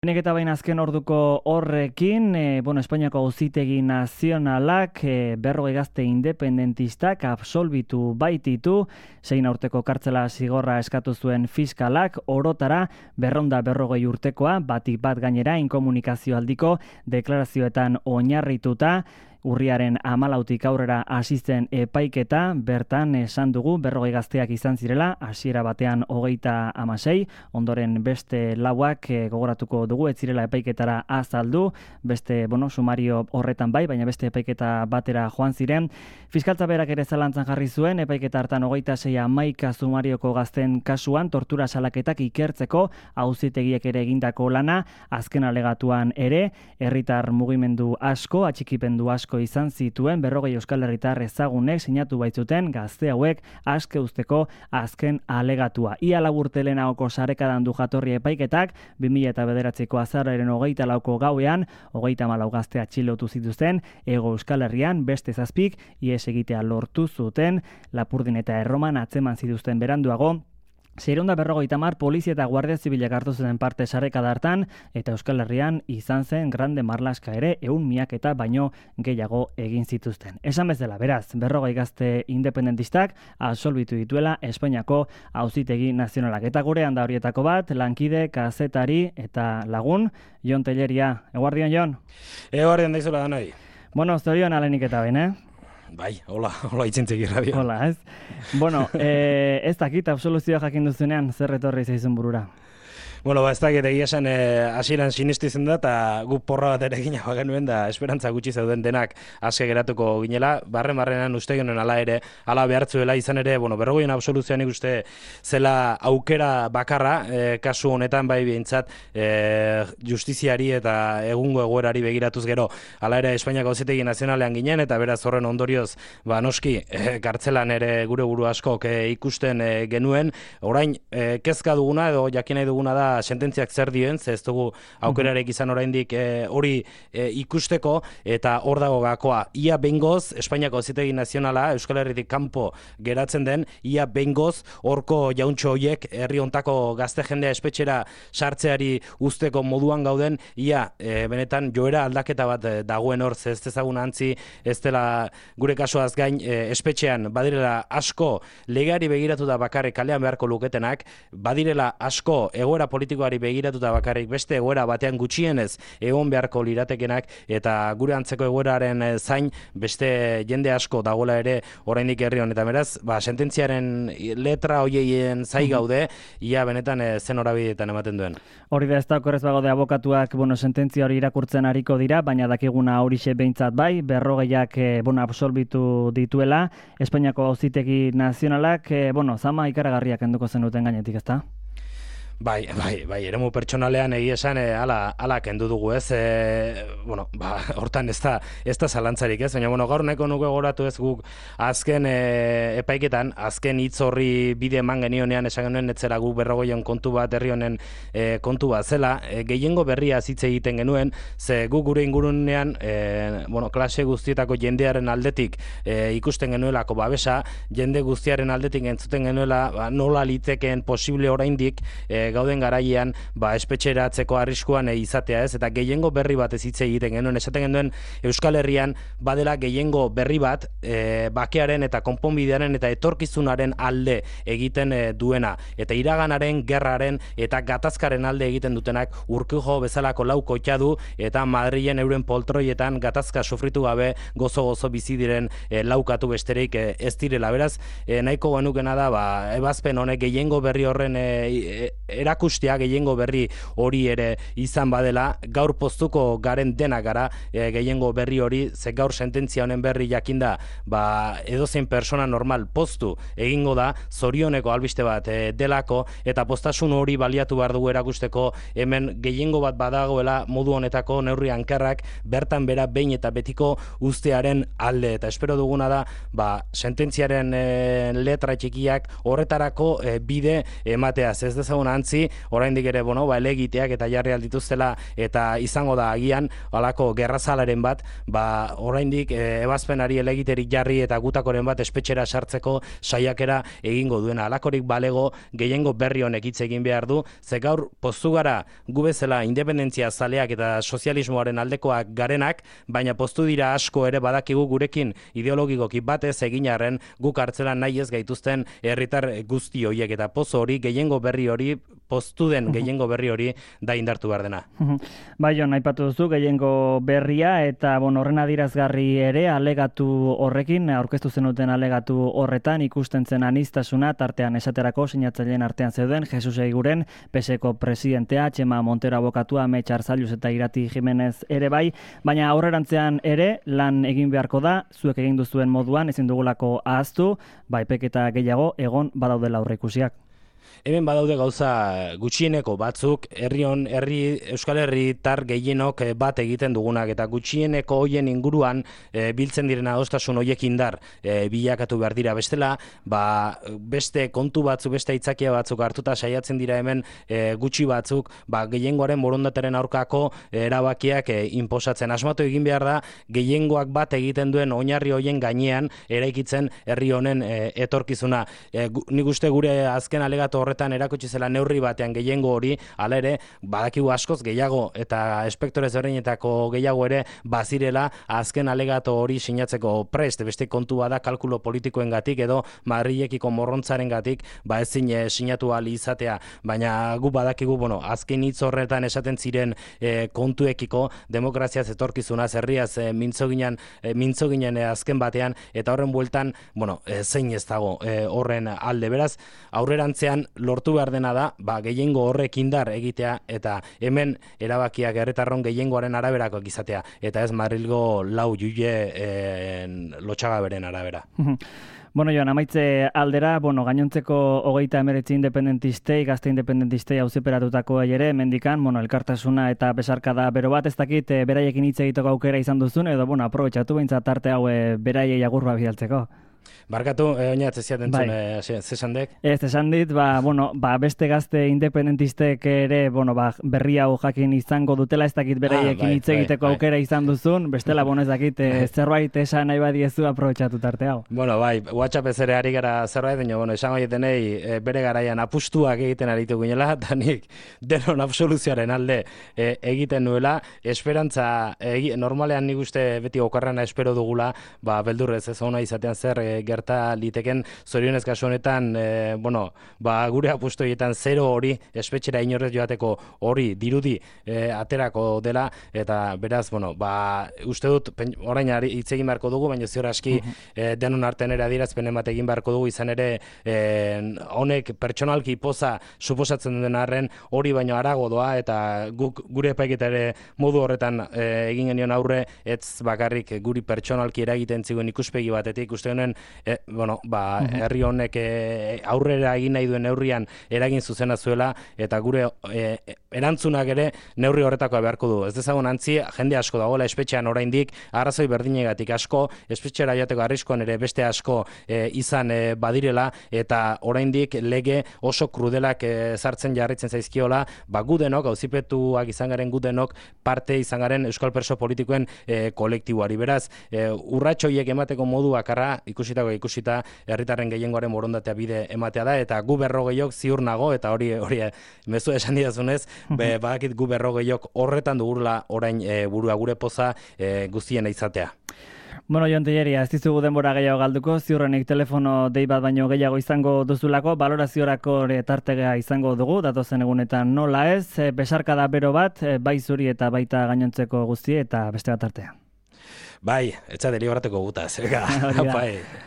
Nik eta bain azken orduko horrekin, Espainiako Auzitegi Nazionalak 40 gazte independentistak absolbitu baititu, 6 urteko kartzela zigorra eskatu zuen fiskalak, orotara 240 urtekoa, batik bat gainera inkomunikazio aldiko deklarazioetan oinarrituta, urriaren 14tik aurrera hasi zen epaiketa, bertan esan dugu 40 gazteak izan zirela, hasiera batean 36, ondoren beste lauak gogoratuko dugu, ez zirela epaiketara azaldu, beste, sumario horretan bai, baina beste epaiketa batera joan ziren. Fiskaltza berak ere zalantzan jarri zuen, epaiketa hartan 26 hamaika sumarioko gazten kasuan, tortura salaketak ikertzeko, auzitegiek ere egindako lana, azken alegatuan ere, herritar mugimendu asko, atxikipendu asko izan zituen, 40 Euskal Herritar ezagunek sinatu baitzuten gazte hauek aske uzteko azken alegatua. Ia laburtelenaoko sarekadan du jatorri epaiketak, 2009ko azaroaren 24ko gauean, 34 gazte atxilotu zituzten, Hego Euskal Herrian beste 7 ihes egitea lortu zuten, Lapurdin eta Erroman atzeman zituzten beranduago, 650 polizia eta guardia zibilak hartu zuten parte sarekada hartan, eta Euskal Herrian izan zen Grande Marlaska ere 100 eta baino gehiago egin zituzten. Esan bezala, beraz, 40 gazte independentistak absolbitu dituela Espainiako Auzitegi Nazionalak. Eta gurean da horietako bat, lankide, kazetari eta lagun, Jon Telleria. Eguardian, Jon? Eguardian daizula da nahi. Zorion alenik eta ben, Bai, hola itzintzegi radio. Hola, ez? Ez dakit absoluzioa jakin duzunean, zer etorri zaizun burura? Ez dakit egia esan hasieran sinistu izan da, eta gu porra bat ere gina genuen, da esperantza gutxi zeuden denak aske geratuko ginela, barrenan uste genuen ala behartzuela izan ere, 40 absoluzioa nik uste zela aukera bakarra, kasu honetan bai behintzat justiziari eta egungo egoerari begiratuz gero, ala ere Espainiako Auzitegi Nazionalean ginen, eta beraz horren ondorioz, noski, kartzelan ere gure buru askok ikusten genuen, orain kezka duguna edo jakin nahi duguna da sententziak zer dioen, ez dugu aukerarek izan oraindik hori ikusteko, eta hor dago gakoa. Ia behingoz, Espainiako Auzitegi Nazionala, Euskal Herritik kanpo geratzen den, ia behingoz, horko jauntxo horiek, herri hontako gazte jendea espetxera sartzeari usteko moduan gauden, ia benetan joera aldaketa bat dagoen hor, ez dezagun antzi, ez dela gure kasuaz gain, espetxean badirela asko legeari begiratuta bakarrik kalean beharko luketenak, badirela asko egoera politikoari begiratuta bakarrik beste egoera batean gutxienez egon beharko liratekenak, eta gure antzeko egoeraren zain beste jende asko dagoela ere oraindik herri honetan. Beraz, sententziaren letra hoieien zai gaude, ia benetan zen horabideetan ematen duen. Hori da, ez da okorrez bagaude abokatuak sententzia hori irakurtzen ariko dira, baina dakiguna horixe behintzat bai, 40ak absolbitu dituela, Espainiako Auzitegi Nazionalak, zama ikaragarriak enduko zenuten gainetik, ezta? Bai, eremu pertsonalean egia esan ala kendu dugu, ez? Hortan ez da zalantzarik, ez? Baina, gaur nahiko nuke goratu ez guk azken epaiketan, azken hitz horri bide eman genionean esan genuen etzera guk 40 kontu bat, herri honen kontu bat zela, gehiengo berria hitz egiten genuen, ze guk gure ingurunean, klase guztietako jendearen aldetik ikusten genuelako babesa, jende guztiaren aldetik entzuten genuela, nola litekeen posible oraindik, gauden garaian espetxeratzeko arriskuan izatea, ez? Eta gehiengo berri bat ez hitz egiten genuen, esaten genuen Euskal Herrian badela gehiengo berri bat bakearen eta konponbidearen eta etorkizunaren alde egiten duena, eta iraganaren, gerraren eta gatazkaren alde egiten dutenak Urkijo bezalako laukoitza du, eta Madrilen euren poltroietan gatazka sufritu gabe gozo bizi diren laukatu besterik ez direla. Beraz, nahiko genukena da ebazpen honek gehiengo berri horren erakustea, gehiengo berri hori ere izan badela, gaur poztuko garen dena gara gehiengo berri hori, ze gaur sententzia honen berri jakinda edozein persona normal poztu egingo da, zorioneko albiste bat delako, eta postasun hori baliatu behar dugu erakusteko hemen gehiengo bat badagoela modu honetako neurri ankarrak bertan bera behin eta betiko ustearen alde, eta espero duguna da sententziaren letra txikiak horretarako bide emateaz, ez dezaguna antzi, oraindik ere, elegiteak eta jarri aldituztela, eta izango da agian, halako gerrazalaren bat, oraindik ebazpenari elegiterik jarri eta gutakoren bat espetxera sartzeko saiakera egingo duena. Halakorik balego gehiengo berri honek hitz egin behar du, ze gaur poztu gara gu bezala independentzia zaleak eta sozialismoaren aldekoak garenak, baina poztu dira asko ere badakigu gurekin ideologikoki batez egin arren guk hartzela nahi ez gaituzten herritar guzti horiek, eta pozo hori, gehiengo berri hori, poztu den gehiengo berri hori da indartu behar dena. Bai, Jon, aipatu duzu gehiengo berria, eta horren adierazgarri ere alegatu horrekin, aurkeztu zenuten alegatu horretan, ikusten zen aniztasuna, tartean esaterako sinatzaileen artean zeuden, Jesus Eguren, PSeko presidentea, Txema Montero abokatua, Amets Arzalluz eta Irati Jimenez ere bai, baina aurrerantzean ere lan egin beharko da, zuek egin duzuen moduan, ezin dugulako ahaztu, epaiketa gehiago egon badaudela aurreikusiak. Hemen badaude gauza gutxieneko batzuk, Euskal Herritar gehienok bat egiten dugunak, eta gutxieneko hoien inguruan biltzen diren adostasun hoiek indar bilakatu behar dira. Bestela, beste kontu batzuk, beste aitzakia batzuk hartuta saiatzen dira hemen gutxi batzuk, gehiengoaren borondateren aurkako erabakiak inposatzen. Asmatu egin behar da, gehiengoak bat egiten duen oinarri hoien gainean eraikitzen herri honen etorkizuna. Nik uste gure azken alegatu horretan erakutsi zela neurri batean gehiengo hori, hala ere, badakigu askoz gehiago eta espektore ezberdinetako gehiago ere bazirela azken alegato hori sinatzeko prest, beste kontu bada kalkulo politikoengatik edo Madrilekiko morrontzarengatik ezin sinatu ahal izatea, baina gu badakigu, azken hitz horretan esaten ziren kontuekiko demokraziaz etorkizunaz, herriaz mintzo ginen azken batean, eta horren bueltan, zein ez dago horren alde, beraz, aurrerantzean lortu behar dena da, gehiengo horrek indar egitea, eta hemen erabakiak herritarron gehiengoaren araberakoak izatea, eta ez Madrilgo lau juile lotxagaberen arabera. Jon, amaitze aldera, gainontzeko 39 independentistei, gazte independentistei auziperatutako ere, mendikan, elkartasuna eta besarkada bero bat, ez dakit beraiekin hitz egiteko aukera izan duzun, edo, aprobetxatu behintzat tarte hau beraiei agurra bidaltzeko. Barkatu, oinat ez ziat entzun, zesan dek? Ez, esan dit, beste gazte independentistek ere, berri hau jakin izango dutela, ez dakit beraiekin hitz egiteko aukera izan duzun, bestela, ez dakit zerbait esan nahi badiezu aprobetxatu tarte hau. WhatsApp ez ere ari gara zerbait, baina, esan goietenei bere garaian apustuak egiten aritu ginela, eta nik denon absoluzioaren alde egiten nuela, esperantza, normalean nik uste beti okarrana espero dugula, beldurrez ez ona izatean zer gerta liteken, zorionez kasu honetan, gure apustu egiten zero hori, espetxera inorrez joateko hori dirudi aterako dela, eta beraz, uste dut, orain hitz egin beharko dugu, baina ziur aski denon artean ere adierazpenen bat egin beharko dugu, izan ere honek pertsonalki poza suposatzen den arren hori baino harago doa, eta gure epaiketa ere modu horretan egin genion aurre, ez bakarrik guri pertsonalki eragiten zigun ikuspegi batetik, uste honen herri honek aurrera egin nahi duen neurrian eragin zuzena zuela, eta gure erantzunak ere neurri horretakoa beharko du. Ez dezagun antzi, jende asko dagoela espetxean oraindik, arrazoi berdinegatik asko, espetxera joateko arriskoan ere beste asko izan badirela, eta oraindik lege oso krudelak sartzen jarritzen zaizkiola, gu denok, auzipetuak izan garen gu denok, parte izan garen euskal preso politikoen kolektiboari. Beraz, urratxoiek emateko modu bakarra, ikusita herritarren gehiengoaren borondatea bide ematea da, eta gu berrogeiok ziur nago, eta hori mezu esan didazunez, badakit gu berrogeiok horretan dugurla orain burua gure poza guztiena izatea. Jon Telleria, ez dizugu denbora gehiago galduko, ziurrenik telefono dei bat baino gehiago izango duzulako, baloraziorako tartegea izango dugu, datozen egunetan nola ez, besarkada bero bat, bai zuri eta baita gainontzeko guztie eta beste bat artean. Bai, etxaderi horreteko gutaz, bai.